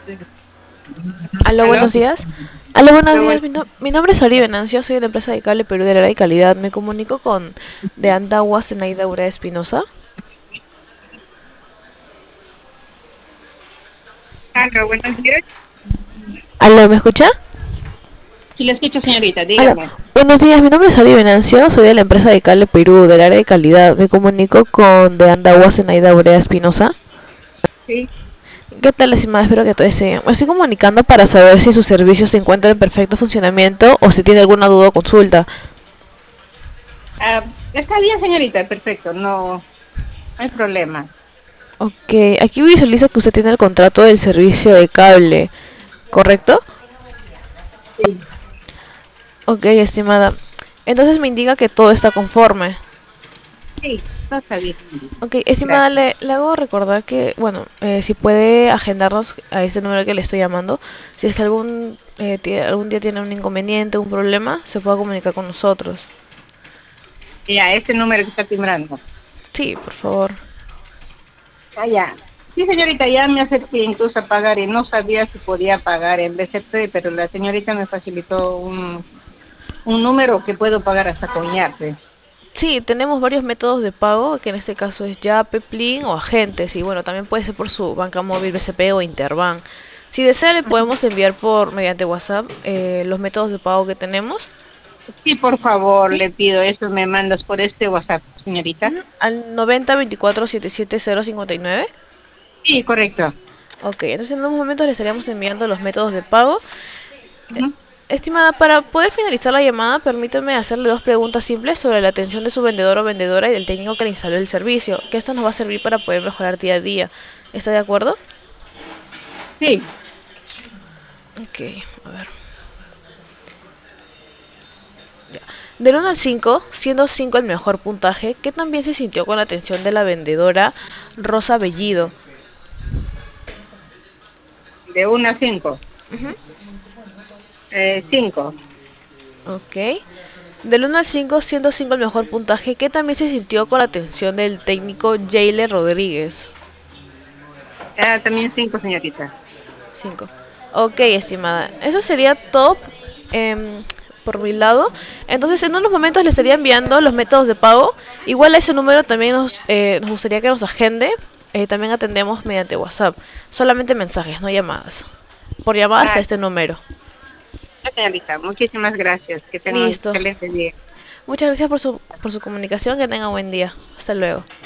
Aló, ¿Aló? buenos días. Aló, buenos Pero bueno, días. Mi nombre es Ori Venancio, soy de la empresa de cable Perú de la área de calidad. Me comunico con de Andagua Zenaida Urea Espinosa. aló, buenos días. Aló, ¿me escucha? Sí, le escucho, señorita, Aló, dígame. buenos días. Mi nombre es Ori Venancio, soy de la empresa de cable Perú del área de calidad. Me comunico con de Andagua Zenaida Urea Espinosa. Sí. ¿Qué tal, estimada? Espero que todo esté bien. Me estoy comunicando para saber si su servicio se encuentra en perfecto funcionamiento o si tiene alguna duda o consulta. Está bien, señorita, perfecto, no hay problema. Ok, aquí visualiza que usted tiene el contrato del servicio de cable, ¿correcto? Sí, Ok, estimada. Entonces me indica que todo está conforme. sí, todo está bien, señorita. Ok, estimada, Gracias. le hago recordar que, bueno, si puede agendarnos a este número que le estoy llamando, si es que algún día tiene un inconveniente, un problema, se pueda comunicar con nosotros. Ya, ese número que está timbrando. Sí, por favor. Ya. Sí, señorita, ya me acerqué incluso a pagar y no sabía si podía pagar en BCP, pero la señorita me facilitó un número que puedo pagar hasta con Yape. Sí, tenemos varios métodos de pago, que en este caso es Yape, Plin o Agentes. Y bueno, también puede ser por su banca móvil BCP o Interbank. Si desea, le podemos enviar por mediante WhatsApp los métodos de pago que tenemos. Sí, por favor, ¿Sí? le pido eso, me mandas por este WhatsApp, señorita. Ujú. Al 90 24 77 059. Sí, correcto. Ok, entonces en unos momentos le estaríamos enviando los métodos de pago. Ujú. Estimada, para poder finalizar la llamada, permítame hacerle dos preguntas simples sobre la atención de su vendedor o vendedora y del técnico que le instaló el servicio, que esto nos va a servir para poder mejorar día a día. ¿Está de acuerdo? Sí. Ok, a ver. Ya. Del 1 al 5, siendo 5 el mejor puntaje, ¿qué tan bien se sintió con la atención de la vendedora Rosa Bellido? De 1 a 5. Ujú. 5. Ok. Del 1 al 5, siendo 5 el mejor puntaje, ¿qué también se sintió con la atención del técnico Jayle Rodríguez? También 5, señorita. 5. Ok, estimada. Eso sería todo em, por mi lado. Entonces, en unos momentos le estaría enviando los métodos de pago. Igual a ese número también nos gustaría que nos agende. También atendemos mediante WhatsApp. Solamente mensajes, no llamadas. Por llamadas a Ah, este número. señorita, muchísimas gracias. Que tenga un Listo. excelente día. Muchas gracias por su comunicación. Que tenga buen día. Hasta luego.